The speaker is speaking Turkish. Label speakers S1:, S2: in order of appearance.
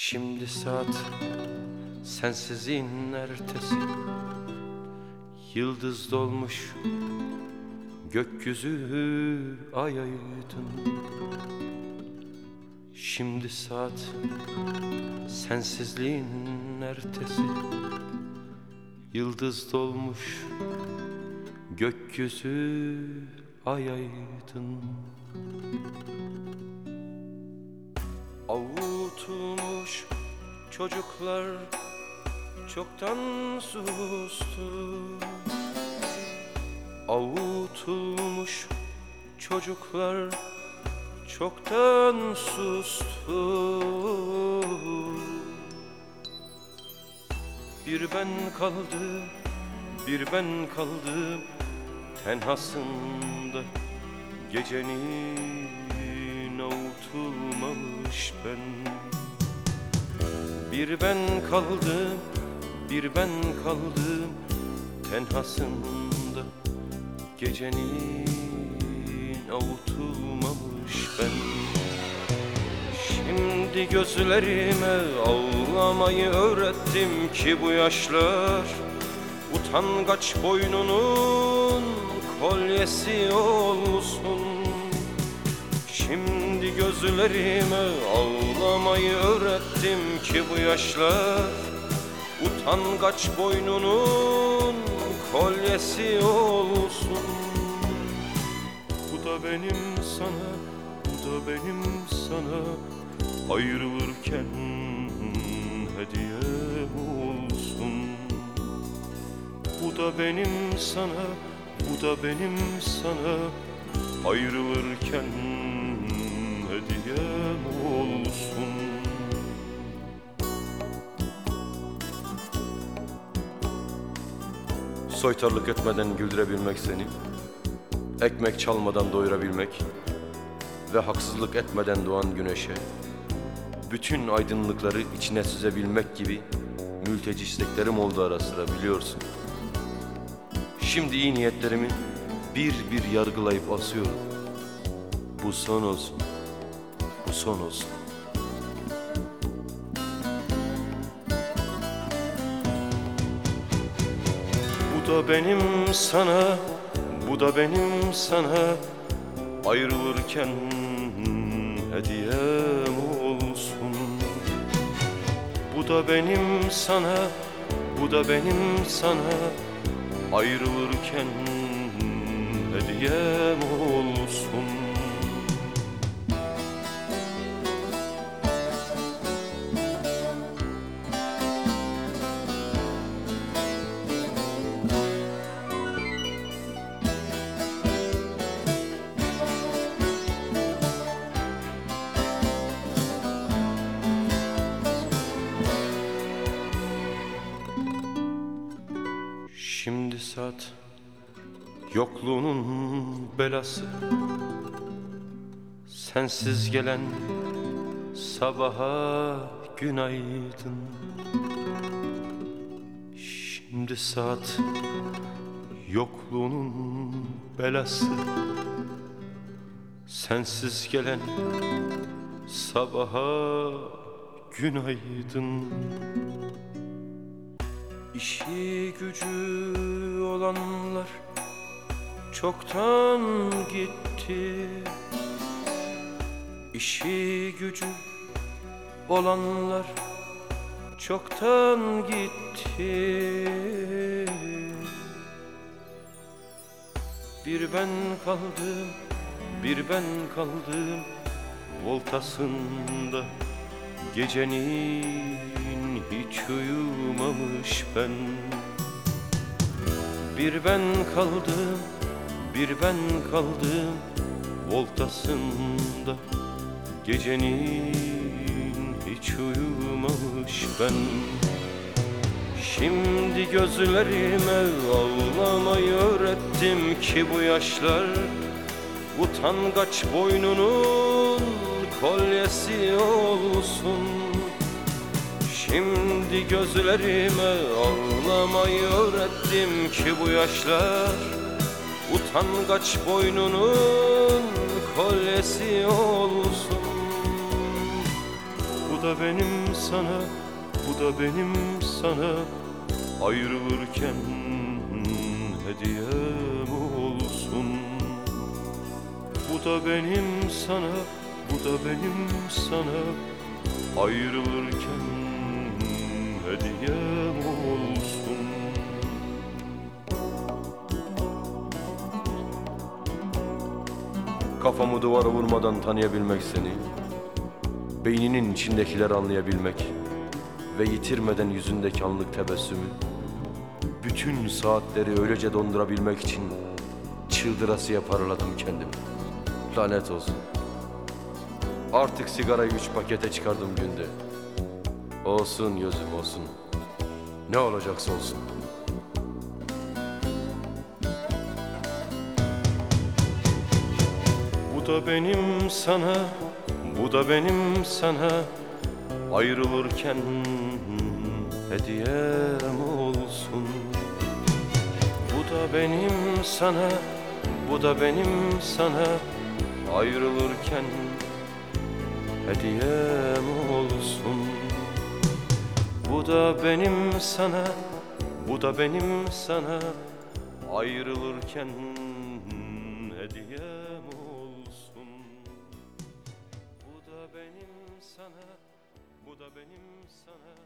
S1: Şimdi saat sensizliğin ertesi, yıldız dolmuş gökyüzü ay aydın. Şimdi saat sensizliğin ertesi, yıldız dolmuş gökyüzü ay aydın. Avutulmuş çocuklar çoktan sustu. Avutulmuş çocuklar çoktan sustu. Bir ben kaldım, bir ben kaldım tenhasında, gecenin avutulmamış ben. Bir ben kaldım, bir ben kaldım tenhasında, gecenin avutulmamış ben. Şimdi gözlerime ağlamayı öğrettim ki bu yaşlar utangaç boynunun kolyesi olsun. Şimdi gözlerime ağlamayı öğrettim ki bu yaşlar utangaç boynunun kolyesi olsun. Bu da benim sana, bu da benim sana ayrılırken hediyem olsun. Bu da benim sana, bu da benim sana ayrılırken hediyem olsun. Soytarlık etmeden güldürebilmek seni, ekmek çalmadan doyurabilmek ve haksızlık etmeden doğan güneşe bütün aydınlıkları içine süzebilmek gibi mülteci isteklerim oldu ara sıra, biliyorsun. Şimdi iyi niyetlerimi bir bir yargılayıp asıyorum. Bu son olsun, bu son olsun. Bu da benim sana, bu da benim sana ayrılırken hediyem olsun. Bu da benim sana, bu da benim sana ayrılırken hediyem olsun. Şimdi saat yokluğunun belası, sensiz gelen sabaha günaydın. Şimdi saat yokluğunun belası, sensiz gelen sabaha günaydın. İşi gücü olanlar çoktan gitti. İşi gücü olanlar çoktan gitti. Bir ben kaldım, bir ben kaldım voltasında, gecenin hiç uyumamış ben. Bir ben kaldım, bir ben kaldım voltasında, gecenin hiç uyumamış ben. Şimdi gözlerime ağlamayı öğrettim ki bu yaşlar utangaç boynunun kolyesi olsun. Şimdi gözlerime ağlamayı öğrettim ki bu yaşlar utangaç boynunun kolyesi olsun. Bu da benim sana, bu da benim sana, ayrılırken hediyem olsun. Bu da benim sana, bu da benim sana, ayrılırken hediyem olsun. Kafamı duvara vurmadan tanıyabilmek seni, beyninin içindekileri anlayabilmek ve yitirmeden yüzündeki anlık tebessümü, bütün saatleri öylece dondurabilmek için çıldırasıya paraladım kendimi. Lanet olsun. Artık sigarayı 3 pakete çıkardım günde. Olsun gözüm olsun. Ne olacaksa olsun. Bu da benim sana, bu da benim sana, ayrılırken hediyem olsun. Bu da benim sana, bu da benim sana, ayrılırken hediyem olsun. Bu da benim sana, bu da benim sana, ayrılırken hediyem olsun. Bu da benim sana, bu da benim sana.